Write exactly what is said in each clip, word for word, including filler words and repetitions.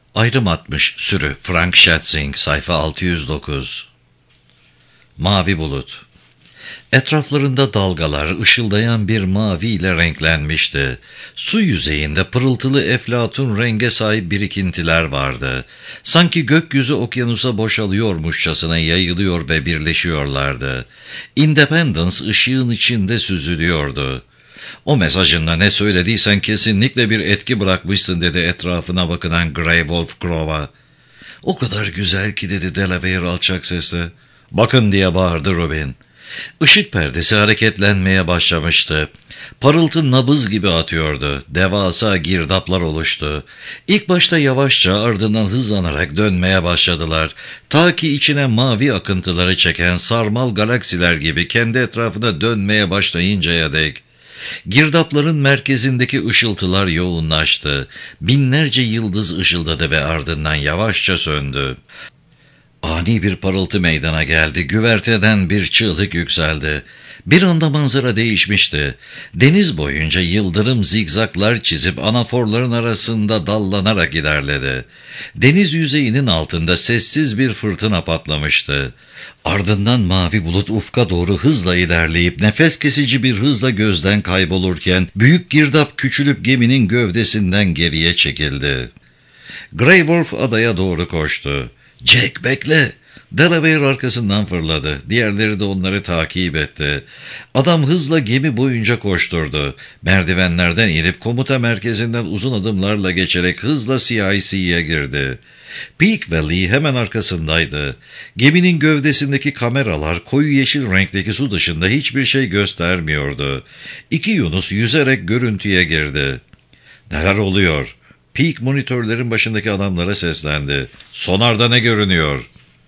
Ayrım atmış sürü Frank Schätzing sayfa altı yüz dokuz. Mavi bulut. Etraflarında dalgalar ışıldayan bir mavi ile renklenmişti. Su yüzeyinde pırıltılı eflatun renge sahip birikintiler vardı. Sanki gökyüzü okyanusa boşalıyormuşçasına yayılıyor ve birleşiyorlardı. Independence ışığın içinde süzülüyordu. "O mesajında ne söylediysen kesinlikle bir etki bırakmışsın," dedi etrafına bakınan Grey Wolf Grove'a. "O kadar güzel ki," dedi Delaware alçak sesle. "Bakın," diye bağırdı Robin. Işık perdesi hareketlenmeye başlamıştı. Parıltı nabız gibi atıyordu. Devasa girdaplar oluştu. İlk başta yavaşça, ardından hızlanarak dönmeye başladılar. Ta ki içine mavi akıntıları çeken sarmal galaksiler gibi kendi etrafına dönmeye başlayıncaya dek. Girdapların merkezindeki ışıltılar yoğunlaştı. Binlerce yıldız ışıldadı ve ardından yavaşça söndü. Ani bir parıltı meydana geldi. Güverteden bir çığlık yükseldi. Bir anda manzara değişmişti. Deniz boyunca yıldırım zigzaklar çizip anaforların arasında dallanarak ilerledi. Deniz yüzeyinin altında sessiz bir fırtına patlamıştı. Ardından mavi bulut ufka doğru hızla ilerleyip nefes kesici bir hızla gözden kaybolurken büyük girdap küçülüp geminin gövdesinden geriye çekildi. Grey Wolf adaya doğru koştu. "Jack, bekle!" Delaware arkasından fırladı. Diğerleri de onları takip etti. Adam hızla gemi boyunca koşturdu. Merdivenlerden inip komuta merkezinden uzun adımlarla geçerek hızla C I C'ye girdi. Peak ve Lee hemen arkasındaydı. Geminin gövdesindeki kameralar koyu yeşil renkteki su dışında hiçbir şey göstermiyordu. İki Yunus yüzerek görüntüye girdi. "Neler oluyor?" Peak monitörlerin başındaki adamlara seslendi. "Sonarda ne görünüyor?"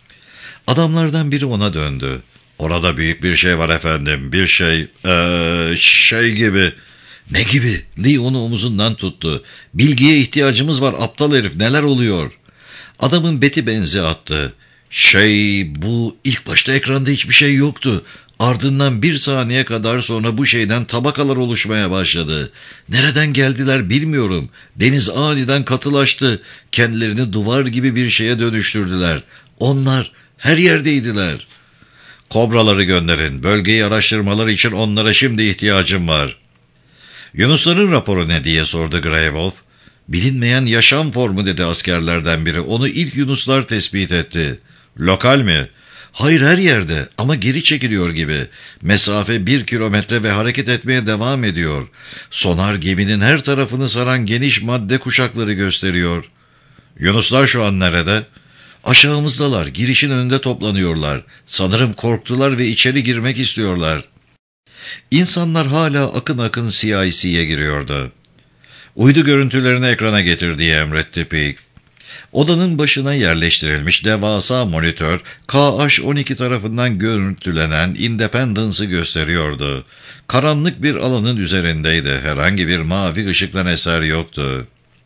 Adamlardan biri ona döndü. "Orada büyük bir şey var efendim. Bir şey, ee, şey gibi." "Ne gibi?" Lee onu omuzundan tuttu. "Bilgiye ihtiyacımız var aptal herif. Neler oluyor?" Adamın beti benzi attı. "Şey, bu ilk başta ekranda hiçbir şey yoktu. Ardından bir saniye kadar sonra bu şeyden tabakalar oluşmaya başladı. Nereden geldiler bilmiyorum. Deniz aniden katılaştı. Kendilerini duvar gibi bir şeye dönüştürdüler. Onlar her yerdeydiler." "Kobraları gönderin. Bölgeyi araştırmaları için onlara şimdi ihtiyacım var." "Yunusların raporu ne?" diye sordu Grey Wolf. "Bilinmeyen yaşam formu," dedi askerlerden biri. "Onu ilk Yunuslar tespit etti." "Lokal mi?" "Hayır, her yerde ama geri çekiliyor gibi. Mesafe bir kilometre ve hareket etmeye devam ediyor. Sonar geminin her tarafını saran geniş madde kuşakları gösteriyor." "Yunuslar şu an nerede?" "Aşağımızdalar. Girişin önünde toplanıyorlar. Sanırım korktular ve içeri girmek istiyorlar." İnsanlar hala akın akın C I C'ye giriyordu. "Uydu görüntülerini ekrana getir," diye emretti Peak. Odanın başına yerleştirilmiş devasa monitör, K H on iki tarafından görüntülenen Independence'ı gösteriyordu. Karanlık bir alanın üzerindeydi. Herhangi bir mavi ışıktan eser yoktu.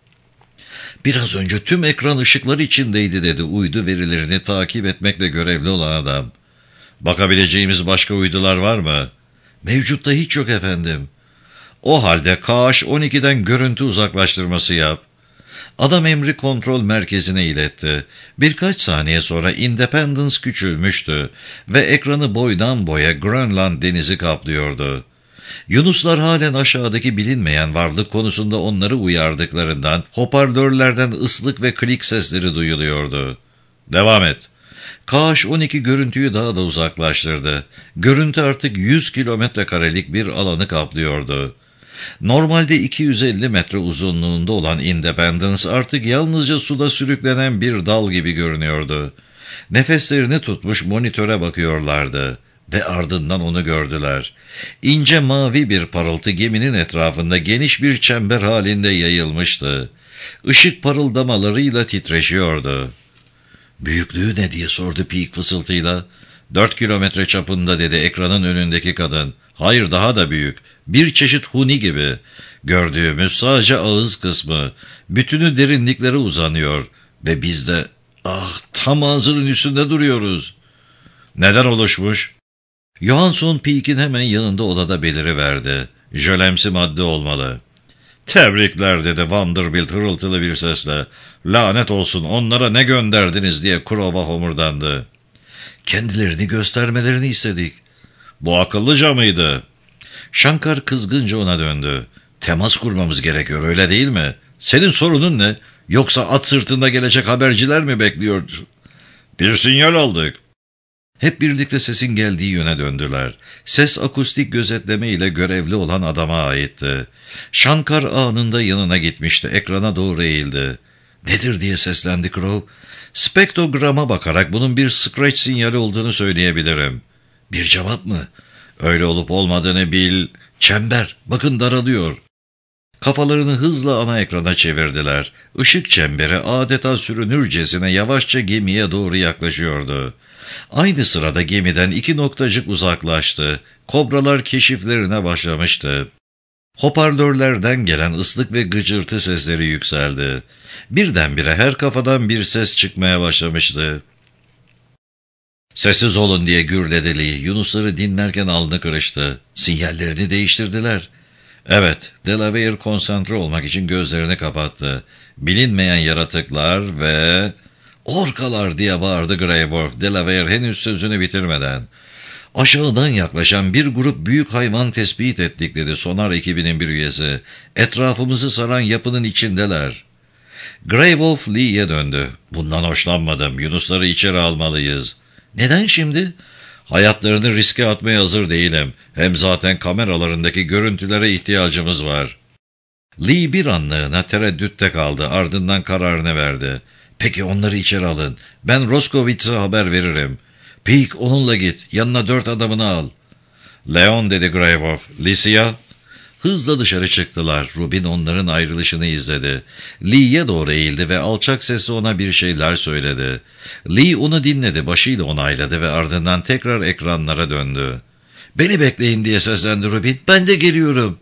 "Biraz önce tüm ekran ışıkları içindeydi," dedi uydu verilerini takip etmekle görevli olan adam. "Bakabileceğimiz başka uydular var mı?" "Mevcutta hiç yok efendim." "O halde K H on ikiden görüntü uzaklaştırması yap." Adam emri kontrol merkezine iletti. Birkaç saniye sonra Independence küçülmüştü ve ekranı boydan boya Grönland denizi kaplıyordu. Yunuslar halen aşağıdaki bilinmeyen varlık konusunda onları uyardıklarından hoparlörlerden ıslık ve klik sesleri duyuluyordu. "Devam et." K H on iki görüntüyü daha da uzaklaştırdı. Görüntü artık yüz kilometre karelik bir alanı kaplıyordu. Normalde iki yüz elli metre uzunluğunda olan Independence artık yalnızca suda sürüklenen bir dal gibi görünüyordu. Nefeslerini tutmuş monitöre bakıyorlardı ve ardından onu gördüler. İnce mavi bir parıltı geminin etrafında geniş bir çember halinde yayılmıştı. Işık parıldamalarıyla titreşiyordu. "Büyüklüğü ne?" diye sordu Peak fısıltıyla. Dört kilometre çapında," dedi ekranın önündeki kadın. "Hayır, daha da büyük. Bir çeşit huni gibi. Gördüğümüz sadece ağız kısmı. Bütünü derinliklere uzanıyor. Ve biz de, ah, tam ağzının üstünde duruyoruz." "Neden oluşmuş?" Johansson Peak'in hemen yanında odada beliriverdi. "Jölemsi madde olmalı." Tebrikler dedi Vanderbilt hırıltılı bir sesle. Lanet olsun, onlara ne gönderdiniz diye Crow'a homurdandı. Kendilerini göstermelerini istedik. Bu akıllıca mıydı? Shankar kızgınca ona döndü. Temas kurmamız gerekiyor, öyle değil mi? Senin sorunun ne? Yoksa at sırtında gelecek haberciler mi bekliyordu? Bir sinyal aldık. Hep birlikte sesin geldiği yöne döndüler. Ses akustik gözetleme ile görevli olan adama aitti. Shankar anında yanına gitmişti. Ekrana doğru eğildi. Nedir diye seslendi Crow. Spektrograma bakarak bunun bir scratch sinyali olduğunu söyleyebilirim. Bir cevap mı? Öyle olup olmadığını bil. Çember, bakın daralıyor. Kafalarını hızla ana ekrana çevirdiler. Işık çemberi adeta sürünürcesine yavaşça gemiye doğru yaklaşıyordu. Aynı sırada gemiden iki noktacık uzaklaştı. Kobralar keşiflerine başlamıştı. Hoparlörlerden gelen ıslık ve gıcırtı sesleri yükseldi. Birdenbire her kafadan bir ses çıkmaya başlamıştı. Sessiz olun diye gürledi Lee. Yunusları dinlerken alnı kırıştı. Sinyallerini değiştirdiler. Evet, Delaware konsantre olmak için gözlerini kapattı. Bilinmeyen yaratıklar ve... Orkalar diye bağırdı Grey Wolf, Delaware henüz sözünü bitirmeden. Aşağıdan yaklaşan bir grup büyük hayvan tespit ettik dedi sonar ekibinin bir üyesi. Etrafımızı saran yapının içindeler. Grey Wolf Lee'ye döndü. Bundan hoşlanmadım. Yunusları içeri almalıyız. Neden şimdi? Hayatlarını riske atmaya hazır değilim. Hem zaten kameralarındaki görüntülere ihtiyacımız var. Lee bir anlığına tereddütte kaldı. Ardından kararını verdi. Peki onları içeri alın. Ben Roscovitz'e haber veririm. Peak onunla git. Yanına dört adamını al. Leon dedi Grey Wolf. Licia? Hızla dışarı çıktılar. Rubin onların ayrılışını izledi. Lee'ye doğru eğildi ve alçak sesle ona bir şeyler söyledi. Lee onu dinledi, başıyla onayladı ve ardından tekrar ekranlara döndü. Beni bekleyin diye seslendi Rubin. Ben de geliyorum.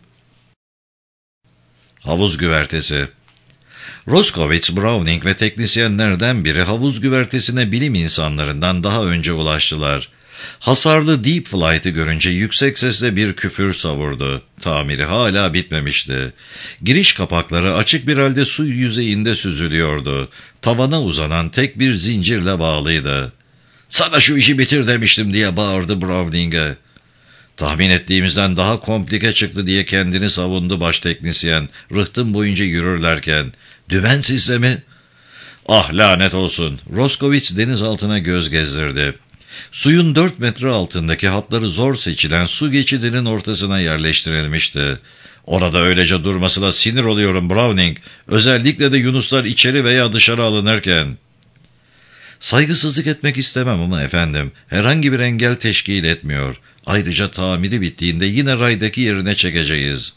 Havuz güvertesi. Roscovitz, Browning ve teknisyenlerden biri havuz güvertesine bilim insanlarından daha önce ulaştılar. Hasarlı Deep Flight'ı görünce yüksek sesle bir küfür savurdu. Tamiri hala bitmemişti. Giriş kapakları açık bir halde su yüzeyinde süzülüyordu. Tavana uzanan tek bir zincirle bağlıydı. "Sana şu işi bitir demiştim" diye bağırdı Browning'e. Tahmin ettiğimizden daha komplike çıktı diye kendini savundu baş teknisyen, rıhtım boyunca yürürlerken. Dümen sistemi? Ah lanet olsun. Roscovitz deniz altına göz gezdirdi. Suyun dört metre altındaki hatları zor seçilen su geçidinin ortasına yerleştirilmişti. Orada öylece durmasına sinir oluyorum Browning. Özellikle de Yunuslar içeri veya dışarı alınırken. Saygısızlık etmek istemem ama efendim, herhangi bir engel teşkil etmiyor. Ayrıca tamiri bittiğinde yine raydaki yerine çekeceğiz.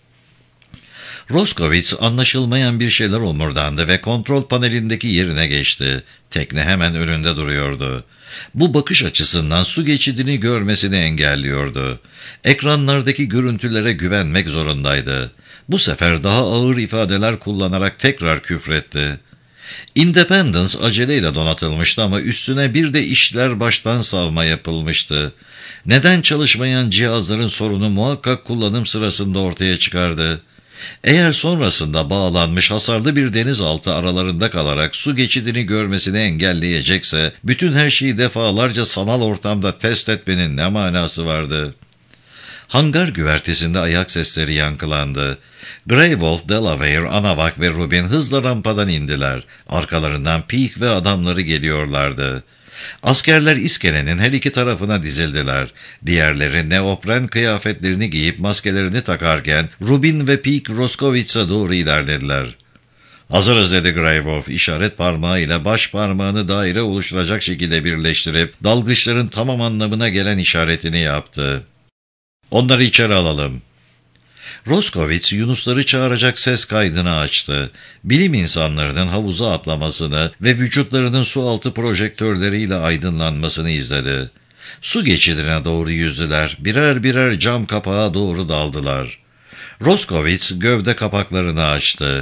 Roscovitz anlaşılmayan bir şeyler omurdandı ve kontrol panelindeki yerine geçti. Tekne hemen önünde duruyordu. Bu bakış açısından su geçidini görmesini engelliyordu. Ekranlardaki görüntülere güvenmek zorundaydı. Bu sefer daha ağır ifadeler kullanarak tekrar küfretti. Independence aceleyle donatılmıştı ama üstüne bir de işler baştan savma yapılmıştı. Neden çalışmayan cihazların sorunu muhakkak kullanım sırasında ortaya çıkardı. Eğer sonrasında bağlanmış hasarlı bir denizaltı aralarında kalarak su geçidini görmesini engelleyecekse, bütün her şeyi defalarca sanal ortamda test etmenin ne manası vardı? Hangar güvertesinde ayak sesleri yankılandı. Grey Wolf, Delaware, Anavak ve Rubin hızla rampadan indiler. Arkalarından Peak ve adamları geliyorlardı. Askerler iskelenin her iki tarafına dizildiler. Diğerleri neopren kıyafetlerini giyip maskelerini takarken Rubin ve Peak Roscovitz'e doğru ilerlediler. "Hazırız" dedi Grey Wolf, işaret parmağıyla baş parmağını daire oluşturacak şekilde birleştirip dalgıçların tamam anlamına gelen işaretini yaptı. "Onları içeri alalım." Roscovitz Yunusları çağıracak ses kaydını açtı. Bilim insanlarının havuza atlamasını ve vücutlarının su altı projektörleriyle aydınlanmasını izledi. Su geçidine doğru yüzdüler. Birer birer cam kapağa doğru daldılar. Roscovitz gövde kapaklarını açtı.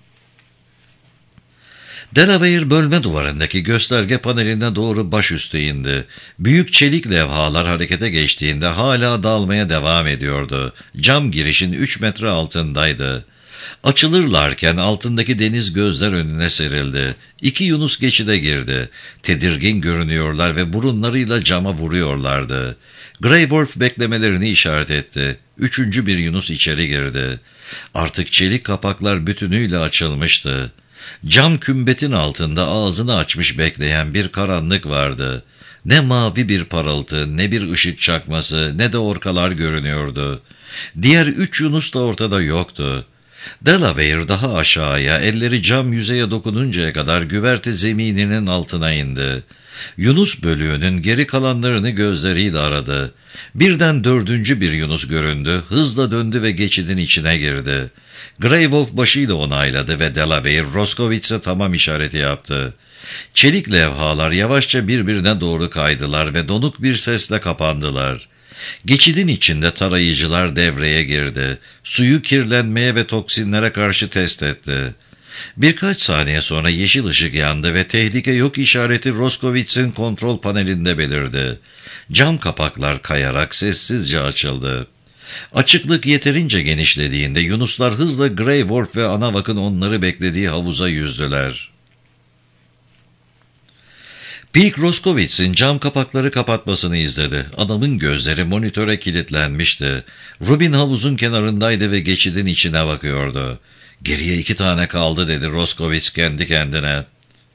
Delaware bölme duvarındaki gösterge paneline doğru başüstü indi. Büyük çelik levhalar harekete geçtiğinde hala dalmaya devam ediyordu. Cam girişin üç metre altındaydı. Açılırlarken altındaki deniz gözler önüne serildi. İki Yunus geçide girdi. Tedirgin görünüyorlar ve burunlarıyla cama vuruyorlardı. Grey Wolf beklemelerini işaret etti. Üçüncü bir Yunus içeri girdi. Artık çelik kapaklar bütünüyle açılmıştı. Cam kümbetin altında ağzını açmış bekleyen bir karanlık vardı. Ne mavi bir parıltı, ne bir ışık çakması, ne de orkalar görünüyordu. Diğer üç Yunus da ortada yoktu. Delaware daha aşağıya, elleri cam yüzeye dokununcaya kadar güverte zemininin altına indi. Yunus bölüğünün geri kalanlarını gözleriyle aradı. Birden dördüncü bir Yunus göründü, hızla döndü ve geçidin içine girdi. Grey Wolf başıyla onayladı ve Delaware, Roscovitz'e tamam işareti yaptı. Çelik levhalar yavaşça birbirine doğru kaydılar ve donuk bir sesle kapandılar. Geçidin içinde tarayıcılar devreye girdi. Suyu kirlenmeye ve toksinlere karşı test etti. Birkaç saniye sonra yeşil ışık yandı ve tehlike yok işareti Roscovitz'in kontrol panelinde belirdi. Cam kapaklar kayarak sessizce açıldı. Açıklık yeterince genişlediğinde Yunuslar hızla Grey Wolf ve Anavak'ın onları beklediği havuza yüzdüler. Peak Roscovitz'in cam kapakları kapatmasını izledi. Adamın gözleri monitöre kilitlenmişti. Rubin havuzun kenarındaydı ve geçidin içine bakıyordu. "Geriye iki tane kaldı," dedi Roscovitz kendi kendine.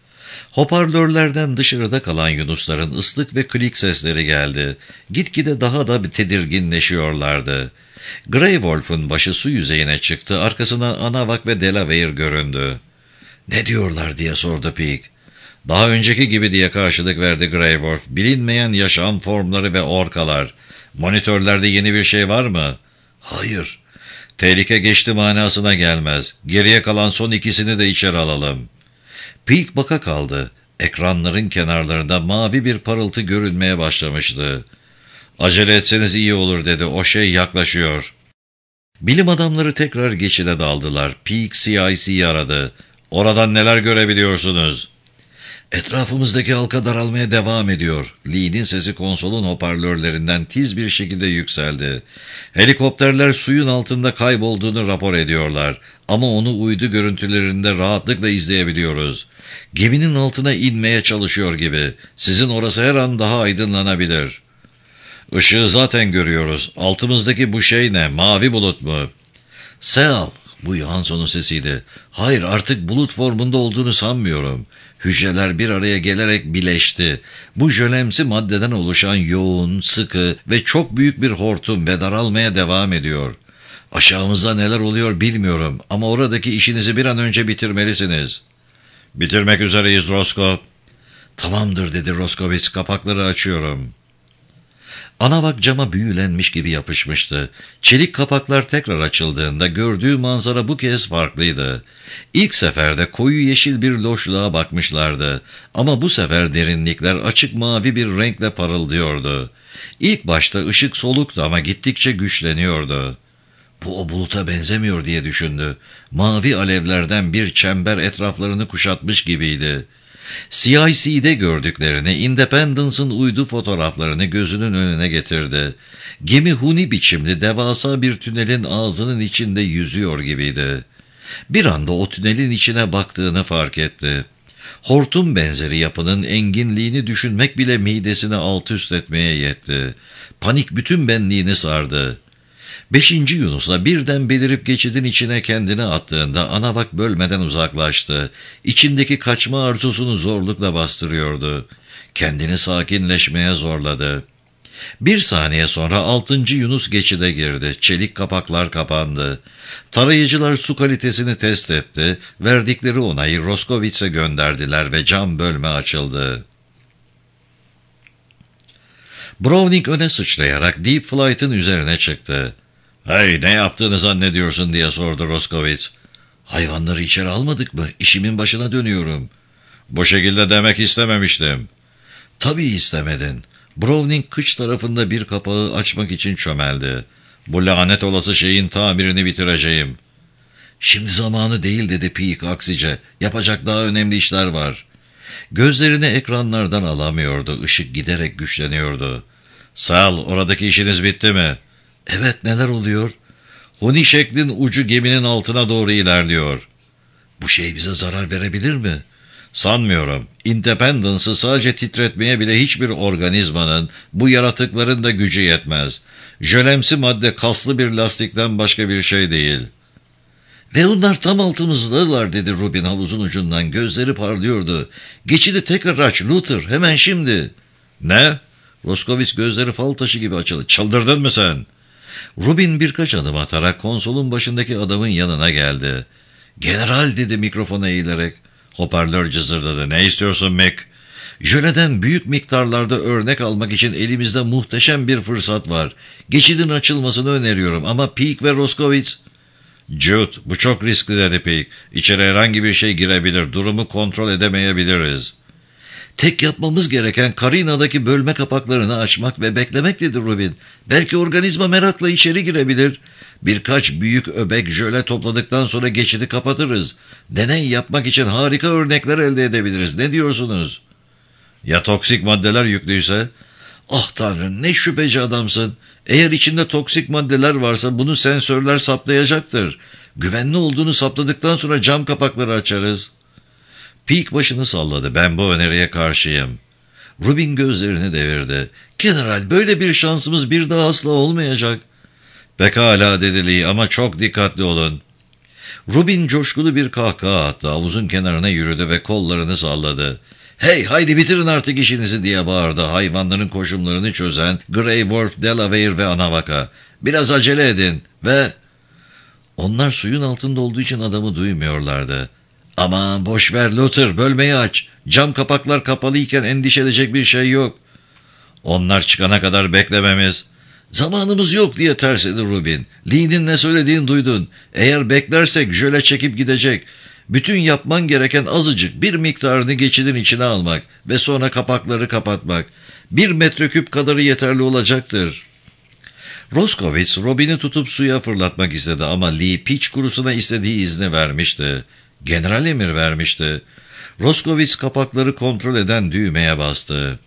Hoparlörlerden dışarıda kalan Yunusların ıslık ve klik sesleri geldi. Gitgide daha da tedirginleşiyorlardı. Grey Wolf'un başı su yüzeyine çıktı. Arkasına Anavak ve Delaware göründü. "Ne diyorlar?" diye sordu Peak. "Daha önceki gibi," diye karşılık verdi Grey Wolf. "Bilinmeyen yaşam formları ve orkalar. Monitörlerde yeni bir şey var mı?" "Hayır." "Tehlike geçti manasına gelmez. Geriye kalan son ikisini de içeri alalım." Peak baka kaldı. Ekranların kenarlarında mavi bir parıltı görünmeye başlamıştı. "Acele etseniz iyi olur," dedi. "O şey yaklaşıyor." Bilim adamları tekrar geçide daldılar. Peak C I C'yi aradı. "Oradan neler görebiliyorsunuz?" "Etrafımızdaki halka daralmaya devam ediyor." Lee'nin sesi konsolun hoparlörlerinden tiz bir şekilde yükseldi. "Helikopterler suyun altında kaybolduğunu rapor ediyorlar. Ama onu uydu görüntülerinde rahatlıkla izleyebiliyoruz. Geminin altına inmeye çalışıyor gibi. Sizin orası her an daha aydınlanabilir." "Işığı zaten görüyoruz. Altımızdaki bu şey ne? Mavi bulut mu?" "Sal." Bu Johansson'un sesiydi. "Hayır, artık bulut formunda olduğunu sanmıyorum. Hücreler bir araya gelerek bileşti. Bu jölemsi maddeden oluşan yoğun, sıkı ve çok büyük bir hortum ve daralmaya devam ediyor. Aşağımızda neler oluyor bilmiyorum ama oradaki işinizi bir an önce bitirmelisiniz." "Bitirmek üzereyiz Roscoe." "Tamamdır," dedi Roscovitz. "Kapakları açıyorum." Anavak cama büyülenmiş gibi yapışmıştı. Çelik kapaklar tekrar açıldığında gördüğü manzara bu kez farklıydı. İlk seferde koyu yeşil bir loşluğa bakmışlardı. Ama bu sefer derinlikler açık mavi bir renkle parıldıyordu. İlk başta ışık soluktu ama gittikçe güçleniyordu. "Bu o buluta benzemiyor," diye düşündü. Mavi alevlerden bir çember etraflarını kuşatmış gibiydi. C I C'de gördüklerini, Independence'ın uydu fotoğraflarını gözünün önüne getirdi. Gemi huni biçimli devasa bir tünelin ağzının içinde yüzüyor gibiydi. Bir anda o tünelin içine baktığını fark etti. Hortum benzeri yapının enginliğini düşünmek bile midesini alt üst etmeye yetti. Panik bütün benliğini sardı. Beşinci Yunus'la birden belirip geçidin içine kendini attığında Anavak bölmeden uzaklaştı. İçindeki kaçma arzusunu zorlukla bastırıyordu. Kendini sakinleşmeye zorladı. Bir saniye sonra altıncı Yunus geçide girdi. Çelik kapaklar kapandı. Tarayıcılar su kalitesini test etti. Verdikleri onayı Roscovitz'e gönderdiler ve cam bölme açıldı. Browning öne sıçrayarak Deep Flight'ın üzerine çıktı. "Hey, ne yaptığını zannediyorsun?" diye sordu Roscovitz. "Hayvanları içeri almadık mı? İşimin başına dönüyorum." "Bu şekilde demek istememiştim." "Tabii istemedin." Browning kıç tarafında bir kapağı açmak için çömeldi. "Bu lanet olası şeyin tamirini bitireceğim." "Şimdi zamanı değil," dedi Peak aksice. "Yapacak daha önemli işler var." Gözlerini ekranlardan alamıyordu. Işık giderek güçleniyordu. "Sal, oradaki işiniz bitti mi?" "Evet, neler oluyor?" Hunişeklin ucu geminin altına doğru ilerliyor. Bu şey bize zarar verebilir mi? Sanmıyorum. Independence'ı sadece titretmeye bile hiçbir organizmanın, bu yaratıkların da gücü yetmez. Jölemsi madde kaslı bir lastikten başka bir şey değil. Ve onlar tam altımızdalar, dedi Rubin havuzun ucundan. Gözleri parlıyordu. Geçidi tekrar aç Luther, hemen şimdi. Ne? Roskovitz gözleri fal taşı gibi açıldı. Çıldırdın mı sen? Rubin birkaç adım atarak konsolun başındaki adamın yanına geldi. General, dedi mikrofona eğilerek. Hoparlör cızırdadı. Ne istiyorsun Mick? Jöleden büyük miktarlarda örnek almak için elimizde muhteşem bir fırsat var. Geçidin açılmasını öneriyorum ama Peake ve Roskovitz... Jude, bu çok riskli, dedi Peake. İçeri herhangi bir şey girebilir. Durumu kontrol edemeyebiliriz. Tek yapmamız gereken Karina'daki bölme kapaklarını açmak ve beklemek, dedi Rubin. Belki organizma merakla içeri girebilir. Birkaç büyük öbek jöle topladıktan sonra geçidi kapatırız. Deney yapmak için harika örnekler elde edebiliriz. Ne diyorsunuz? Ya toksik maddeler yüklüyse? Ah Tanrım, ne şüpheci adamsın. Eğer içinde toksik maddeler varsa bunu sensörler saptayacaktır. Güvenli olduğunu saptadıktan sonra cam kapakları açarız. Peake başını salladı. Ben bu öneriye karşıyım. Rubin gözlerini devirdi. General, böyle bir şansımız bir daha asla olmayacak. Pekala, dedi Lee, ama çok dikkatli olun. Rubin coşkulu bir kahkaha attı. Havuzun kenarına yürüdü ve kollarını salladı. Hey, haydi bitirin artık işinizi, diye bağırdı hayvanların koşumlarını çözen Grey Wolf, Delaware ve Anavaka. Biraz acele edin ve... Onlar suyun altında olduğu için adamı duymuyorlardı. Aman boş ver Luther, bölmeyi aç. Cam kapaklar kapalıyken endişe edecek bir şey yok. Onlar çıkana kadar beklememiz. Zamanımız yok, diye tersledi Rubin. Lee'nin ne söylediğini duydun. Eğer beklersek jöle çekip gidecek. Bütün yapman gereken azıcık bir miktarını geçidin içine almak ve sonra kapakları kapatmak. Bir metreküp kadarı yeterli olacaktır. Roskovitz Robin'i tutup suya fırlatmak istedi ama Lee piç kurusuna istediği izni vermişti. General emir vermişti. Roskovitz kapakları kontrol eden düğmeye bastı.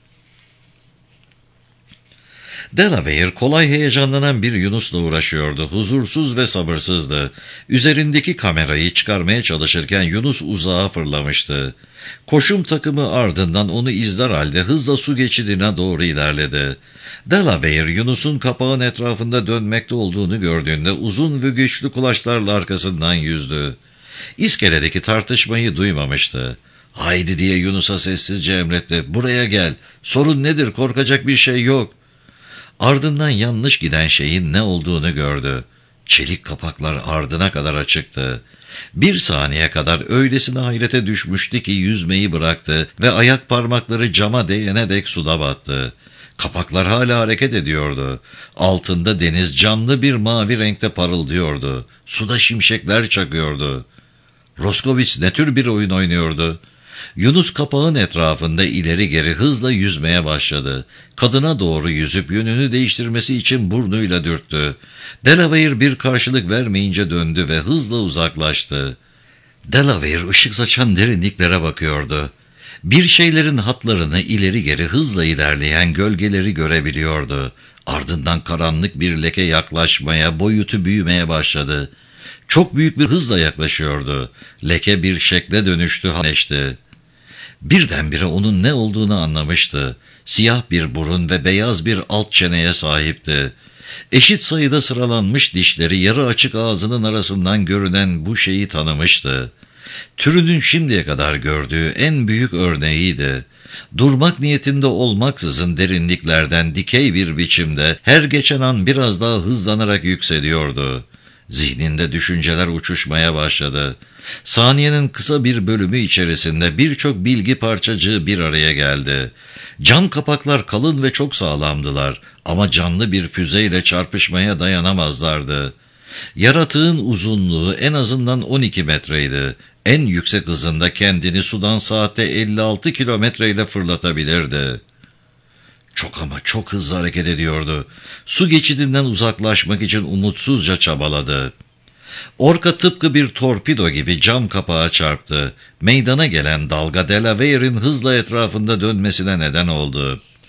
Delaware kolay heyecanlanan bir Yunus'la uğraşıyordu. Huzursuz ve sabırsızdı. Üzerindeki kamerayı çıkarmaya çalışırken Yunus uzağa fırlamıştı. Koşum takımı ardından onu izler halde hızla su geçidine doğru ilerledi. Delaware Yunus'un kapağın etrafında dönmekte olduğunu gördüğünde uzun ve güçlü kulaçlarla arkasından yüzdü. İskeledeki tartışmayı duymamıştı. Haydi, diye Yunus'a sessizce emretti. Buraya gel. Sorun nedir? Korkacak bir şey yok. Ardından yanlış giden şeyin ne olduğunu gördü. Çelik kapaklar ardına kadar açıktı. Bir saniye kadar öylesine hayrete düşmüştü ki yüzmeyi bıraktı ve ayak parmakları cama değene dek suda battı. Kapaklar hala hareket ediyordu. Altında deniz canlı bir mavi renkte parıldıyordu. Suda şimşekler çakıyordu. Roskovitz ne tür bir oyun oynuyordu? Yunus kapağın etrafında ileri geri hızla yüzmeye başladı. Kadına doğru yüzüp yönünü değiştirmesi için burnuyla dürttü. Delaware bir karşılık vermeyince döndü ve hızla uzaklaştı. Delaware ışık saçan derinliklere bakıyordu. Bir şeylerin hatlarını ileri geri hızla ilerleyen gölgeleri görebiliyordu. Ardından karanlık bir leke yaklaşmaya, boyutu büyümeye başladı. Çok büyük bir hızla yaklaşıyordu. Leke bir şekle dönüştü, haneşti. Birdenbire onun ne olduğunu anlamıştı. Siyah bir burun ve beyaz bir alt çeneye sahipti. Eşit sayıda sıralanmış dişleri yarı açık ağzının arasından görünen bu şeyi tanımıştı. Türünün şimdiye kadar gördüğü en büyük örneğiydi. Durmak niyetinde olmaksızın derinliklerden dikey bir biçimde her geçen an biraz daha hızlanarak yükseliyordu. Zihninde düşünceler uçuşmaya başladı. Saniyenin kısa bir bölümü içerisinde birçok bilgi parçacığı bir araya geldi. Cam kapaklar kalın ve çok sağlamdılar ama canlı bir füzeyle çarpışmaya dayanamazlardı. Yaratığın uzunluğu en azından on iki metreydi. En yüksek hızında kendini sudan saatte elli altı kilometreyle fırlatabilirdi. Çok ama çok hızlı hareket ediyordu. Su geçidinden uzaklaşmak için umutsuzca çabaladı. Orka tıpkı bir torpido gibi cam kapağa çarptı. Meydana gelen dalga Delaware'in hızla etrafında dönmesine neden oldu.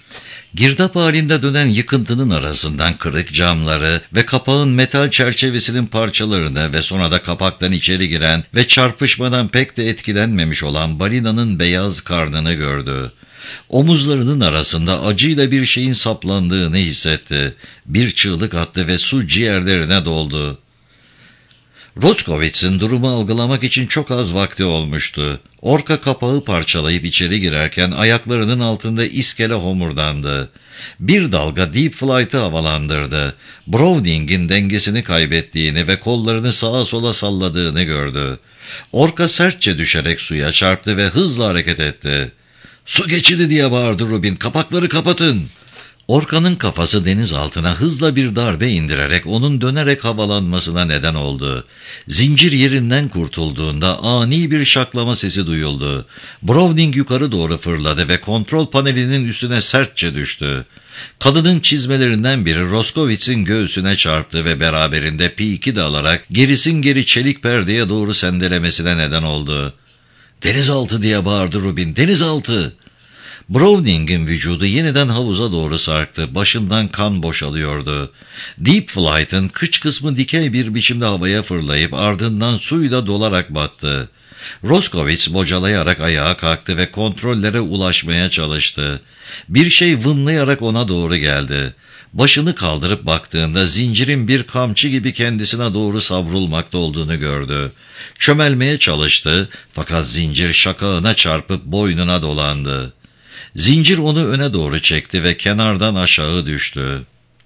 Girdap halinde dönen yıkıntının arasından kırık camları ve kapağın metal çerçevesinin parçalarını ve sonra da kapaktan içeri giren ve çarpışmadan pek de etkilenmemiş olan balinanın beyaz karnını gördü. Omuzlarının arasında acıyla bir şeyin saplandığını hissetti. Bir çığlık attı ve su ciğerlerine doldu. Roscovitz'in durumu algılamak için çok az vakti olmuştu. Orka kapağı parçalayıp içeri girerken ayaklarının altında iskele homurdandı. Bir dalga Deep Flight'ı havalandırdı. Browning'in dengesini kaybettiğini ve kollarını sağa sola salladığını gördü. Orka sertçe düşerek suya çarptı ve hızla hareket etti. "Su geçidi!" diye bağırdı Rubin. "Kapakları kapatın!" Orkanın kafası deniz altına hızla bir darbe indirerek onun dönerek havalanmasına neden oldu. Zincir yerinden kurtulduğunda ani bir şaklama sesi duyuldu. Browning yukarı doğru fırladı ve kontrol panelinin üstüne sertçe düştü. Kadının çizmelerinden biri Roscovitz'in göğsüne çarptı ve beraberinde P iki de alarak gerisin geri çelik perdeye doğru sendelemesine neden oldu. "Denizaltı!" diye bağırdı Rubin. "Denizaltı!" Browning'in vücudu yeniden havuza doğru sarktı. Başından kan boşalıyordu. Deep Flight'ın kıç kısmı dikey bir biçimde havaya fırlayıp ardından suyla dolarak battı. Roscovitz bocalayarak ayağa kalktı ve kontrollere ulaşmaya çalıştı. Bir şey vınlayarak ona doğru geldi. Başını kaldırıp baktığında zincirin bir kamçı gibi kendisine doğru savrulmakta olduğunu gördü. Çömelmeye çalıştı fakat zincir şakağına çarpıp boynuna dolandı. Zincir onu öne doğru çekti ve kenardan aşağı düştü.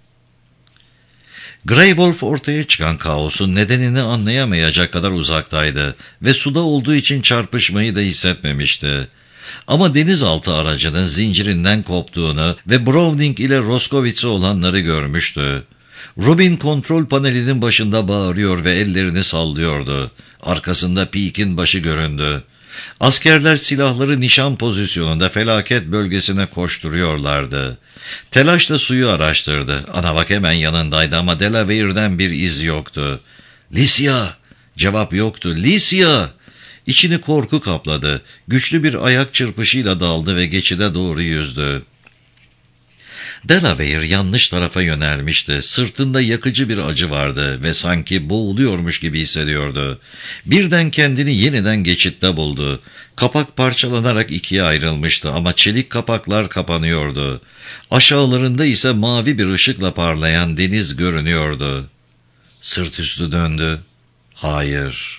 Grey Wolf ortaya çıkan kaosun nedenini anlayamayacak kadar uzaktaydı ve suda olduğu için çarpışmayı da hissetmemişti. Ama denizaltı aracının zincirinden koptuğunu ve Browning ile Roscovitz'e olanları görmüştü. Rubin kontrol panelinin başında bağırıyor ve ellerini sallıyordu. Arkasında Peake'in başı göründü. Askerler silahları nişan pozisyonunda felaket bölgesine koşturuyorlardı. Telaşla suyu araştırdı. Ana bak hemen yanındaydı ama Delaware'den bir iz yoktu. "Licia!" Cevap yoktu. "Licia!" İçini korku kapladı. Güçlü bir ayak çırpışıyla daldı ve geçide doğru yüzdü. Delaware yanlış tarafa yönelmişti. Sırtında yakıcı bir acı vardı ve sanki boğuluyormuş gibi hissediyordu. Birden kendini yeniden geçitte buldu. Kapak parçalanarak ikiye ayrılmıştı ama çelik kapaklar kapanıyordu. Aşağılarında ise mavi bir ışıkla parlayan deniz görünüyordu. Sırt üstü döndü. Hayır.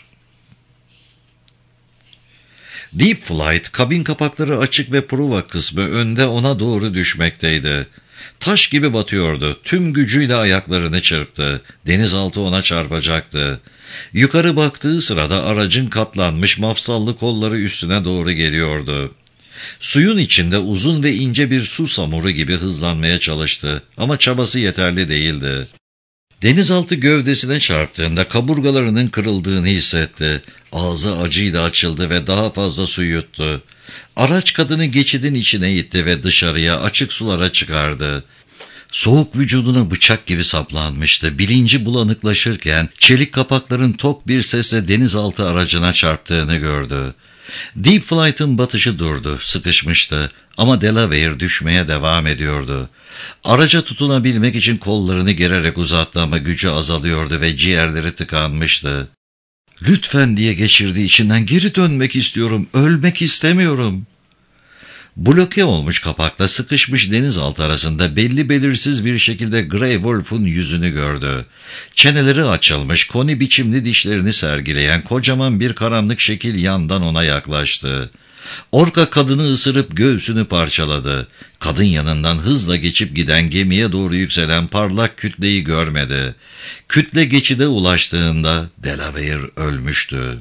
Deep Flight, kabin kapakları açık ve prova kısmı önde ona doğru düşmekteydi. Taş gibi batıyordu. Tüm gücüyle ayaklarını çırptı. Denizaltı ona çarpacaktı. Yukarı baktığı sırada aracın katlanmış mafsallı kolları üstüne doğru geliyordu. Suyun içinde uzun ve ince bir su samuru gibi hızlanmaya çalıştı ama çabası yeterli değildi. Denizaltı gövdesine çarptığında kaburgalarının kırıldığını hissetti. Ağzı acıyla açıldı ve daha fazla su yuttu. Araç kadını geçidin içine itti ve dışarıya açık sulara çıkardı. Soğuk vücuduna bıçak gibi saplanmıştı. Bilinci bulanıklaşırken çelik kapakların tok bir sesle denizaltı aracına çarptığını gördü. Deep Flight'ın batışı durdu, sıkışmıştı ama Delaware düşmeye devam ediyordu. Araca tutunabilmek için kollarını gererek uzattı ama gücü azalıyordu ve ciğerleri tıkanmıştı. "Lütfen" diye geçirdiği içinden, "geri dönmek istiyorum, ölmek istemiyorum." Bloke olmuş kapakla sıkışmış denizaltı arasında belli belirsiz bir şekilde Grey Wolf'un yüzünü gördü. Çeneleri açılmış, koni biçimli dişlerini sergileyen kocaman bir karanlık şekil yandan ona yaklaştı. Orka kadını ısırıp göğsünü parçaladı. Kadın yanından hızla geçip giden gemiye doğru yükselen parlak kütleyi görmedi. Kütle geçide ulaştığında Delaware ölmüştü.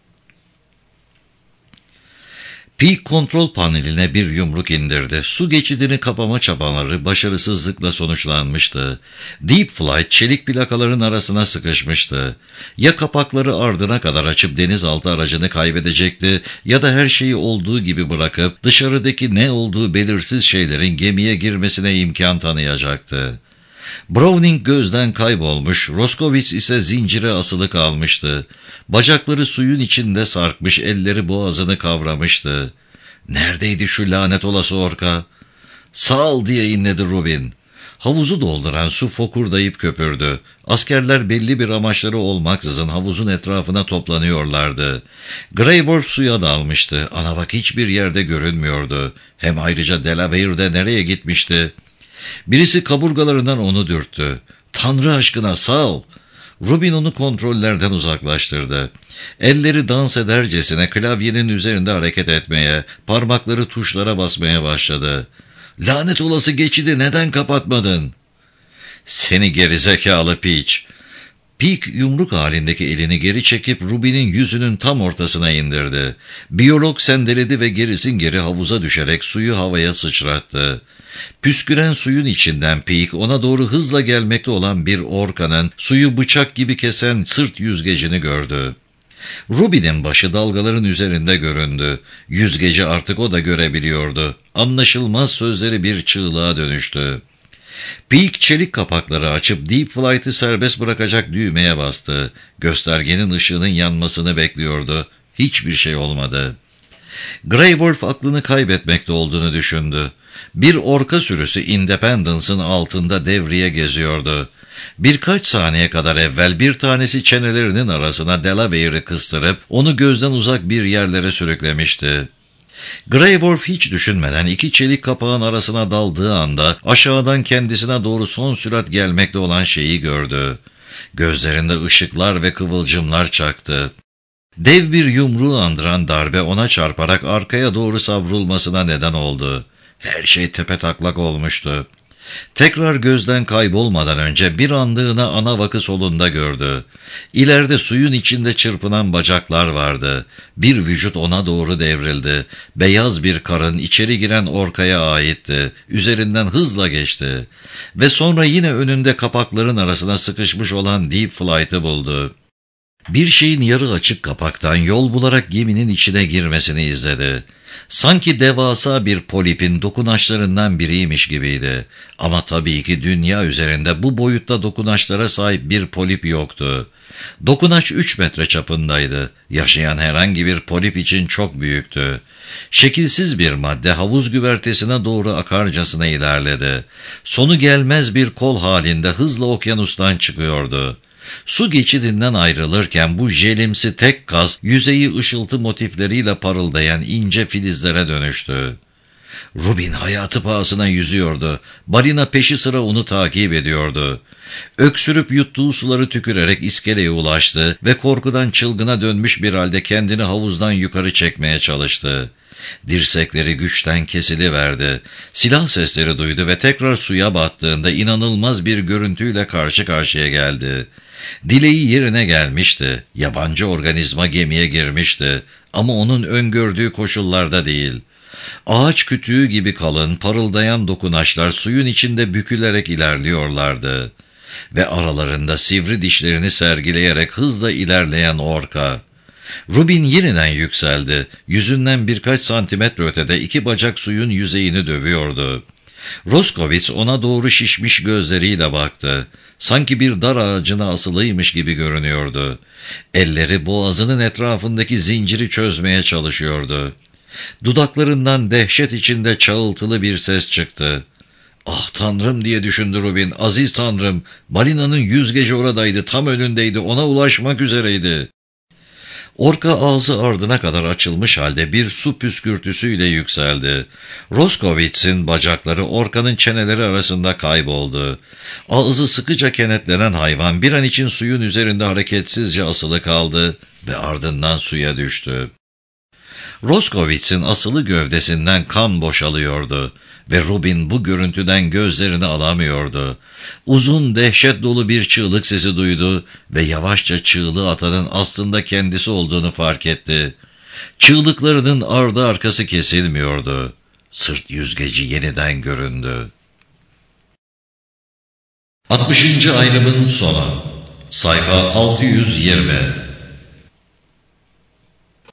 Peak kontrol paneline bir yumruk indirdi. Su geçidini kapama çabaları başarısızlıkla sonuçlanmıştı. Deep Flight çelik plakaların arasına sıkışmıştı. Ya kapakları ardına kadar açıp denizaltı aracını kaybedecekti ya da her şeyi olduğu gibi bırakıp dışarıdaki ne olduğu belirsiz şeylerin gemiye girmesine imkan tanıyacaktı. Browning gözden kaybolmuş, Roscovitz ise zincire asılı kalmıştı. Bacakları suyun içinde sarkmış, elleri boğazını kavramıştı. Neredeydi şu lanet olası orka? "Sağ ol," diye inledi Rubin. Havuzu dolduran su fokurdayıp köpürdü. Askerler belli bir amaçları olmaksızın havuzun etrafına toplanıyorlardı. Grey Wolf suya dalmıştı. Ana bak hiçbir yerde görünmüyordu. Hem ayrıca Delaware'de nereye gitmişti? Birisi kaburgalarından onu dürttü. "Tanrı aşkına sağ ol." Rubin onu kontrollerden uzaklaştırdı. Elleri dans edercesine klavyenin üzerinde hareket etmeye, parmakları tuşlara basmaya başladı. "Lanet olası geçidi neden kapatmadın?" "Seni gerizekalı piç." Peak yumruk halindeki elini geri çekip Rubin'in yüzünün tam ortasına indirdi. Biyolog sendeledi ve gerisin geri havuza düşerek suyu havaya sıçrattı. Püsküren suyun içinden Peak ona doğru hızla gelmekte olan bir orkanın suyu bıçak gibi kesen sırt yüzgecini gördü. Rubin'in başı dalgaların üzerinde göründü. Yüzgeci artık o da görebiliyordu. Anlaşılmaz sözleri bir çığlığa dönüştü. Peak çelik kapakları açıp Deep Flight'ı serbest bırakacak düğmeye bastı. Göstergenin ışığının yanmasını bekliyordu. Hiçbir şey olmadı. Grey Wolf aklını kaybetmekte olduğunu düşündü. Bir orka sürüsü Independence'ın altında devriye geziyordu. Birkaç saniye kadar evvel bir tanesi çenelerinin arasına Delaware'ı kıstırıp onu gözden uzak bir yerlere sürüklemişti. Grey Wolf hiç düşünmeden iki çelik kapağın arasına daldığı anda aşağıdan kendisine doğru son sürat gelmekte olan şeyi gördü. Gözlerinde ışıklar ve kıvılcımlar çaktı. Dev bir yumruğu andıran darbe ona çarparak arkaya doğru savrulmasına neden oldu. Her şey tepetaklak olmuştu. Tekrar gözden kaybolmadan önce bir anlığına ana vakı solunda gördü. İleride suyun içinde çırpınan bacaklar vardı. Bir vücut ona doğru devrildi. Beyaz bir karın içeri giren orkaya aitti. Üzerinden hızla geçti. Ve sonra yine önünde kapakların arasına sıkışmış olan Deep Flight'ı buldu. Bir şeyin yarı açık kapaktan yol bularak geminin içine girmesini izledi. Sanki devasa bir polipin dokunaçlarından biriymiş gibiydi. Ama tabii ki dünya üzerinde bu boyutta dokunaçlara sahip bir polip yoktu. Dokunaç üç metre çapındaydı. Yaşayan herhangi bir polip için çok büyüktü. Şekilsiz bir madde havuz güvertesine doğru akarcasına ilerledi. Sonu gelmez bir kol halinde hızla okyanustan çıkıyordu. Su geçidinden ayrılırken bu jelimsi tek gaz yüzeyi ışıltı motifleriyle parıldayan ince filizlere dönüştü. Rubin hayatı pahasına yüzüyordu. Balina peşi sıra onu takip ediyordu. Öksürüp yuttuğu suları tükürerek iskeleye ulaştı ve korkudan çılgına dönmüş bir halde kendini havuzdan yukarı çekmeye çalıştı. Dirsekleri güçten kesiliverdi. Silah sesleri duydu ve tekrar suya battığında inanılmaz bir görüntüyle karşı karşıya geldi. Dileği yerine gelmişti. Yabancı organizma gemiye girmişti. Ama onun öngördüğü koşullarda değil. Ağaç kütüğü gibi kalın, parıldayan dokunaçlar suyun içinde bükülerek ilerliyorlardı. Ve aralarında sivri dişlerini sergileyerek hızla ilerleyen orka. Rubin yeniden yükseldi. Yüzünden birkaç santimetre ötede iki bacak suyun yüzeyini dövüyordu. Roskovitz ona doğru şişmiş gözleriyle baktı. Sanki bir dar ağacına asılıymış gibi görünüyordu. Elleri boğazının etrafındaki zinciri çözmeye çalışıyordu. Dudaklarından dehşet içinde çağıltılı bir ses çıktı. "Ah Tanrım," diye düşündü Rubin. "Aziz Tanrım, balinanın yüzgeci oradaydı, tam önündeydi, ona ulaşmak üzereydi." Orka ağzı ardına kadar açılmış halde bir su püskürtüsüyle yükseldi. Roscovitz'in bacakları orkanın çeneleri arasında kayboldu. Ağzı sıkıca kenetlenen hayvan bir an için suyun üzerinde hareketsizce asılı kaldı ve ardından suya düştü. Roscovitz'in asılı gövdesinden kan boşalıyordu ve Rubin bu görüntüden gözlerini alamıyordu. Uzun, dehşet dolu bir çığlık sesi duydu ve yavaşça çığlığı atanın aslında kendisi olduğunu fark etti. Çığlıklarının ardı arkası kesilmiyordu. Sırt yüzgeci yeniden göründü. altmışıncı ayrımın sonu. Sayfa altı yüz yirmi.